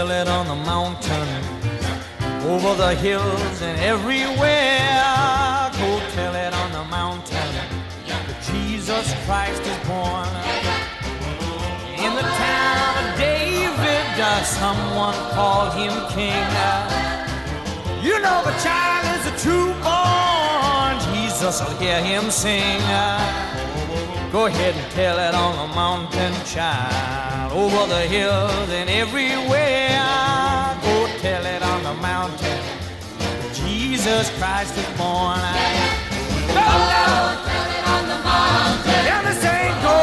tell it on the mountain, over the hills and everywhere. Go tell it on the mountain that Jesus Christ is born. In the town of David, someone called him king. You know the child is a true born, Jesus will hear him sing. Go ahead and tell it on the mountain, child, over the hills and everywhere. Go tell it on the mountain, Jesus Christ is born. Go tell it on the mountain. Tell the saint go.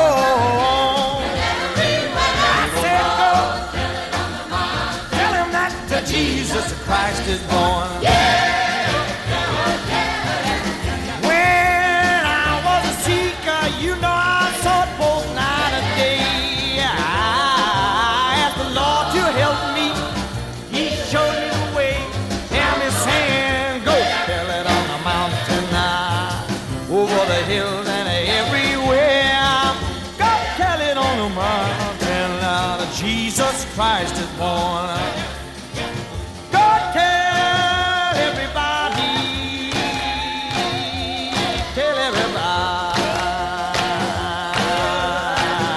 I said go. Tell it on the mountain. Tell him that Jesus Christ is born. Yeah. You know I sought both night and day. I asked the Lord to help me. He showed me the way. And he's saying, go tell it on the mountain now, over the hills and everywhere. Go tell it on the mountain now that Jesus Christ is born. Go tell everybody. Tell everybody.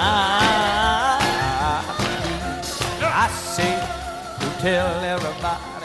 I say, tell everybody.